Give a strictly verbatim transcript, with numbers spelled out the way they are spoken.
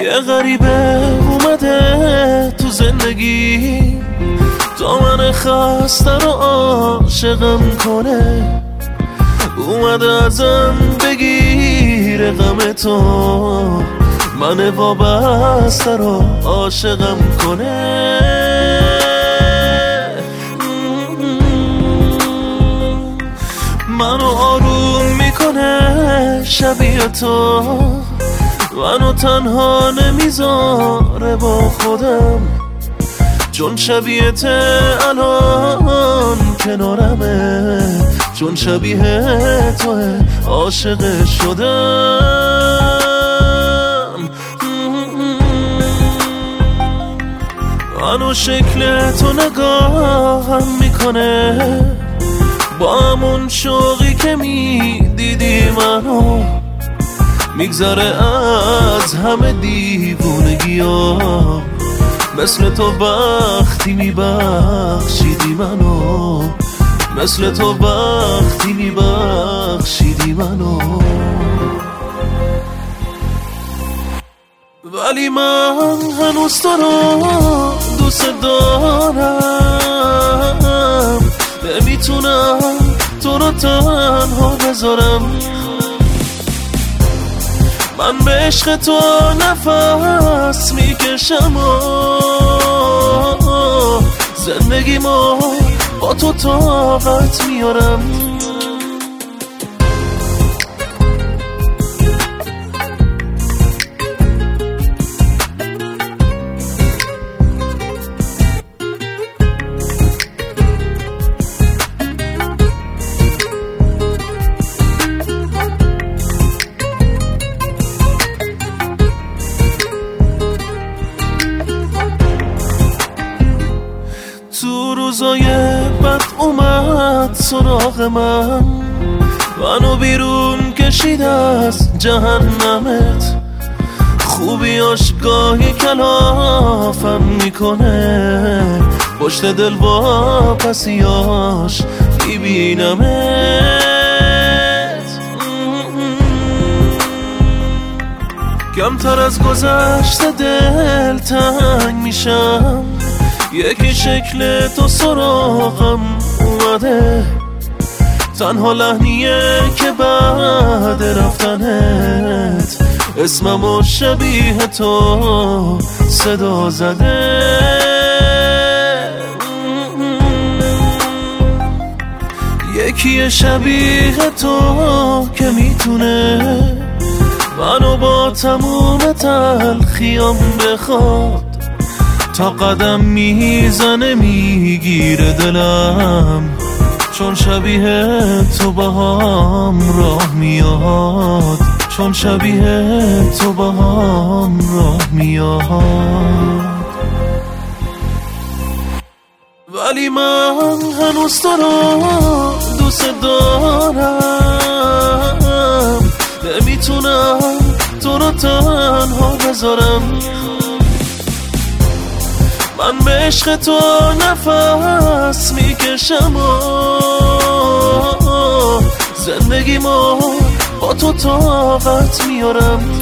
یه غریبه اومده تو زندگی، تا من خسته رو عاشقم کنه. اومده ازم بگیره غم تو، من وابسته رو عاشقم کنه. منو آروم میکنه شبیه تو، منو تنها نمیذاره با خودم، چون شبیه ته الان کنارمه، چون شبیه توه عاشق شدم. منو شکل تو نگاهم میکنه، با همون شوقی که میدیدی منو، میگذره از همه دیوونگی ها، مثل تو وقتی میبخشیدی منو، مثل تو وقتی میبخشیدی منو. ولی من هنوز تو رو دوست دارم، نمیتونم تو رو تنها بذارم. من به عشق تو نفس میکشم و زندگیمو با تو طاقت میارم. تو روزای بد اومد سراغ من، منو بیرون کشید از جهنمت. خوبیاش گاهی کلافم میکنه، پشت دل با پسیاش میبینمت. کمتر از گذشته دل تنگ میشم، یکی شکل تو سراغم اومده، تنها لحنیه که بعد رفتنت اسممو شبیه تو صدا زده. یکی شبیه تو که میتونه منو با تموم تلخیام بخواد، تا قدم میزنه میگیره دلم، چون شبیه تو با هم راه میاد، چون شبیه تو با هم راه میاد. ولی من هنوز تو رو دوست دارم، نمیتونم تو رو تنها بذارم. من به عشق تو نفس میکشم و زندگیمو با تو طاقت میارم.